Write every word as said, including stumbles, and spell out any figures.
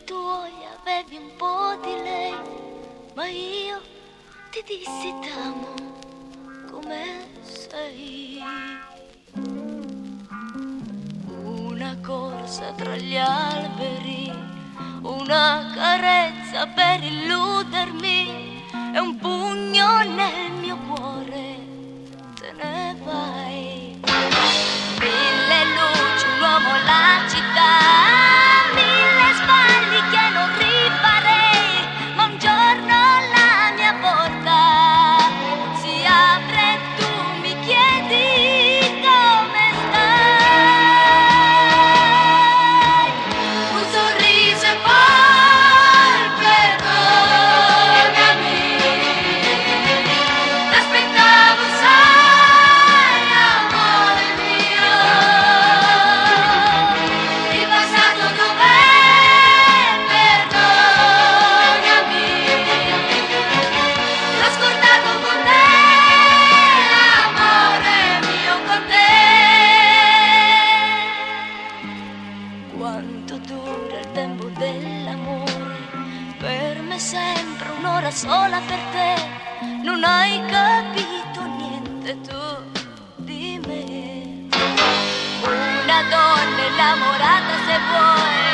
tuoi avevi un po' di lei, ma io ti dissi t'amo come sei. Una corsa tra gli alberi, una carezza per illudermi e un pugno nel mio cuore, te ne vai. Mille luci, un uomo, la città, mille sbagli che non rifarei, ma un giorno la mia porta si apre e tu mi chiedi come stai. Un sorriso e poi perdonami, t'aspettavo sai amore mio, il passato dov'è, perdonami, l'ho scordato con te, amore mio con te. Quanto dura il tempo dell'amore? Per me sempre un'ora sola per te. Non hai capito niente tu di me. Una donna innamorata se vuoi